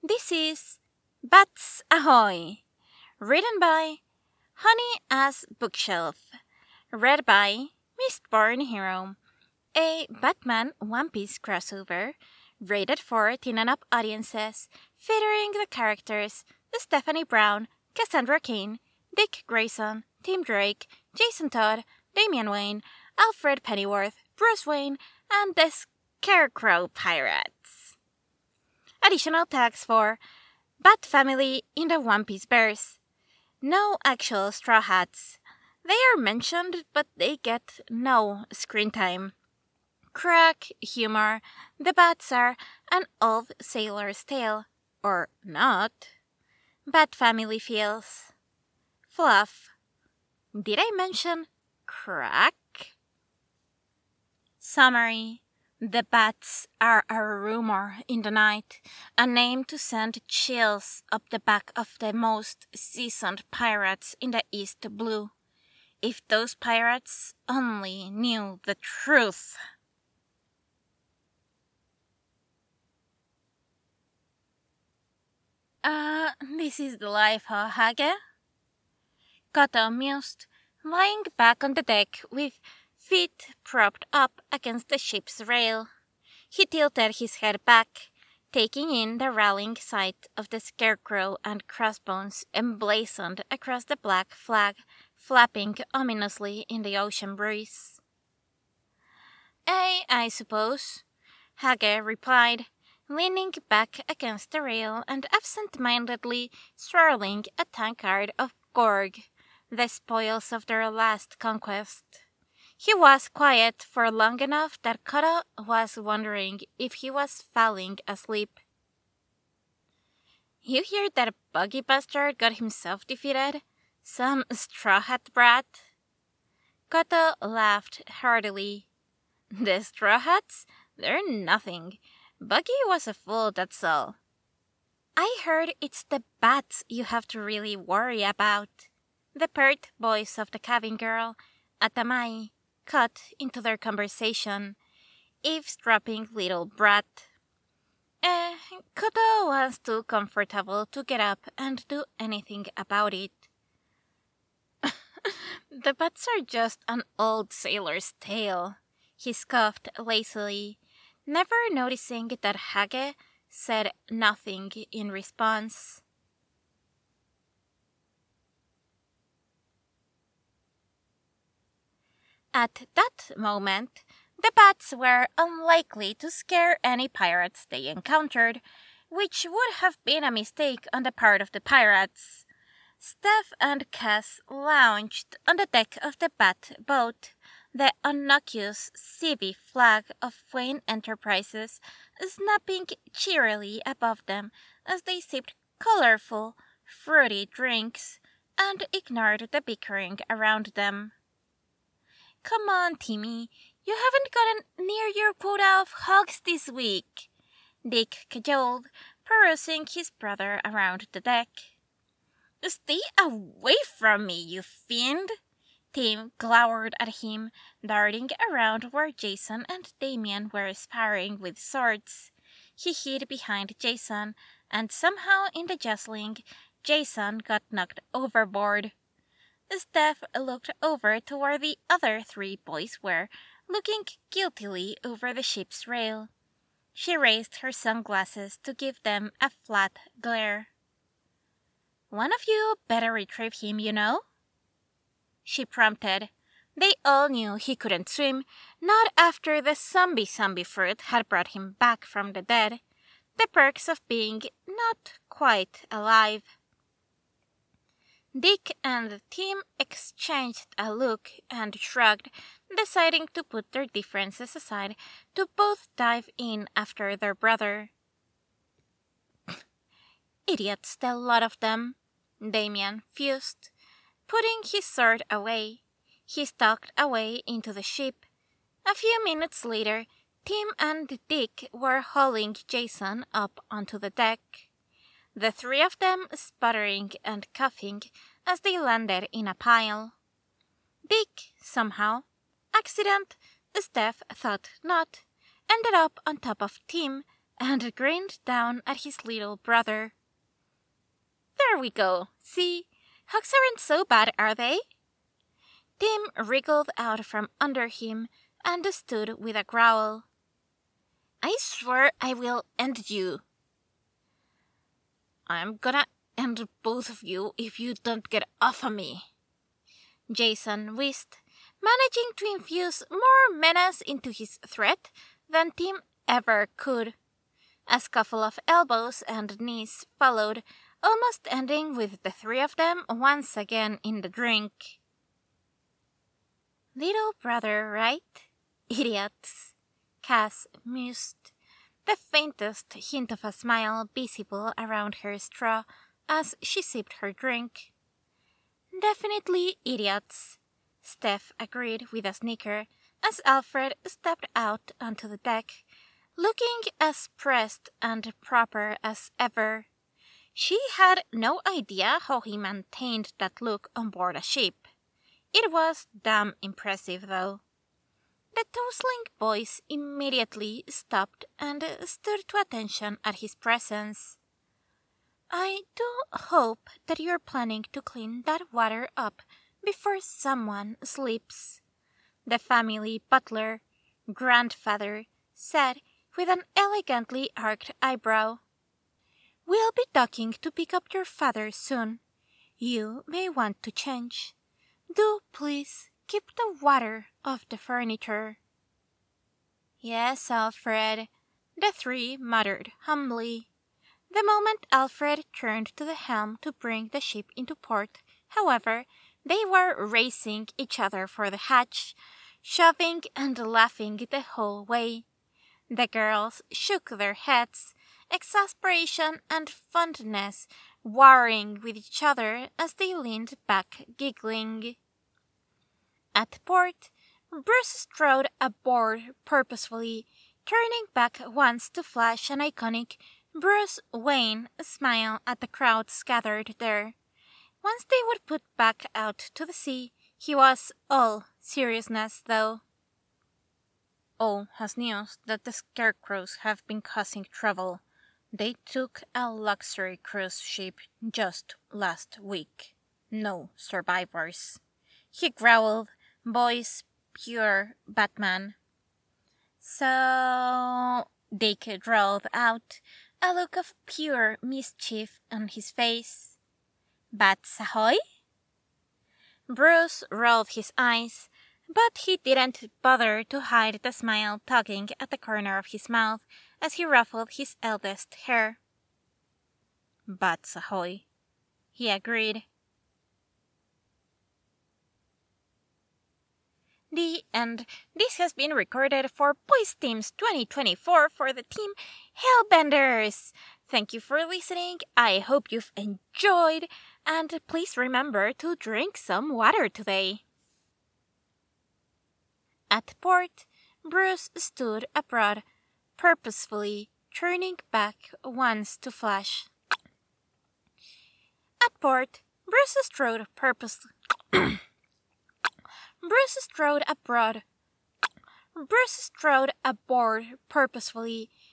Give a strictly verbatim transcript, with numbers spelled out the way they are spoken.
This is Bats Ahoy, written by Honey as Bookshelf, read by Mistborn Hero, a Batman One Piece crossover, rated for teen and up audiences, featuring the characters Stephanie Brown, Cassandra Cain, Dick Grayson, Tim Drake, Jason Todd, Damian Wayne, Alfred Pennyworth, Bruce Wayne, and the Scarecrow Pirates. Additional tags for Bat Family in the One Piece Bears. No actual Straw Hats. They are mentioned, but they get no screen time. Crack, humor, the Bats are an old sailor's tale. Or not. Bat Family feels. Fluff. Did I mention crack? Summary. The Bats are a rumor in the night, a name to send chills up the back of the most seasoned pirates in the East Blue. If those pirates only knew the truth. Uh, this is the life, huh, Hage? Koto mused, lying back on the deck with feet propped up against the ship's rail. He tilted his head back, taking in the rallying sight of the scarecrow and crossbones emblazoned across the black flag, flapping ominously in the ocean breeze. "Eh, I suppose," Hage replied, leaning back against the rail and absent-mindedly swirling a tankard of Gorg, the spoils of their last conquest. He was quiet for long enough that Koto was wondering if he was falling asleep. "You hear that buggy bastard got himself defeated? Some straw hat brat?" Koto laughed heartily. "The straw hats? They're nothing. Buggy was a fool, that's all." "I heard it's the bats you have to really worry about." The pert voice of the cabin girl, Atamai, cut into their conversation, eavesdropping little brat. Eh, Koto was too comfortable to get up and do anything about it. "The bats are just an old sailor's tale," he scoffed lazily, never noticing that Hage said nothing in response. At that moment, the bats were unlikely to scare any pirates they encountered, which would have been a mistake on the part of the pirates. Steph and Cass lounged on the deck of the bat boat, the innocuous civi flag of Wayne Enterprises snapping cheerily above them as they sipped colorful, fruity drinks and ignored the bickering around them. "Come on, Timmy, you haven't gotten near your quota of hugs this week," Dick cajoled, perusing his brother around the deck. "Stay away from me, you fiend!" Tim glowered at him, darting around where Jason and Damian were sparring with swords. He hid behind Jason, and somehow in the jostling, Jason got knocked overboard. Steph looked over to where the other three boys were, looking guiltily over the ship's rail. She raised her sunglasses to give them a flat glare. "One of you better retrieve him, you know," she prompted. They all knew he couldn't swim, not after the zombie zombie fruit had brought him back from the dead. The perks of being not quite alive. Dick and Tim exchanged a look and shrugged, deciding to put their differences aside to both dive in after their brother. "Idiots, the lot of them," Damian fused. Putting his sword away, he stalked away into the ship. A few minutes later, Tim and Dick were hauling Jason up onto the deck, the three of them sputtering and coughing as they landed in a pile. Dick, somehow, accident, Steph thought not, ended up on top of Tim and grinned down at his little brother. There we go. See, hugs aren't so bad, are they? Tim wriggled out from under him and stood with a growl. I swear I will end you. I'm gonna end both of you if you don't get off of me, Jason wheezed, managing to infuse more menace into his threat than Tim ever could. A scuffle of elbows and knees followed, almost ending with the three of them once again in the drink. Little brother, right? Idiots, Cass mused, the faintest hint of a smile visible around her straw as she sipped her drink. Definitely idiots, Steph agreed with a snicker as Alfred stepped out onto the deck, looking as pressed and proper as ever. She had no idea how he maintained that look on board a ship. It was damn impressive, though. The tousling boys immediately stopped and stood to attention at his presence. I do hope that you're planning to clean that water up before someone sleeps, the family butler, grandfather, said with an elegantly arched eyebrow. We'll be docking to pick up your father soon. You may want to change. Do please keep the water off the furniture. Yes, Alfred, the three muttered humbly. The moment Alfred turned to the helm to bring the ship into port, however, they were racing each other for the hatch, shoving and laughing the whole way. The girls shook their heads, exasperation and fondness warring with each other as they leaned back giggling. At port, Bruce strode aboard purposefully, turning back once to flash an iconic Bruce Wayne smile at the crowds gathered there. Once they would put back out to the sea, he was all seriousness, though. All has news that the Scarecrows have been causing trouble. They took a luxury cruise ship just last week. No survivors. He growled, voice pure Batman. So Dick drawled out, a look of pure mischief on his face. Bats ahoy? Bruce rolled his eyes, but he didn't bother to hide the smile tugging at the corner of his mouth as he ruffled his eldest hair. Bats ahoy, he agreed. The end. This has been recorded for Boys Teams twenty twenty-four for the team Hellbenders. Thank you for listening. I hope you've enjoyed, and please remember to drink some water today. At port, Bruce stood abroad, purposefully turning back once to flash. At port, Bruce strode purposely. Bruce strode abroad. Bruce strode aboard purposefully,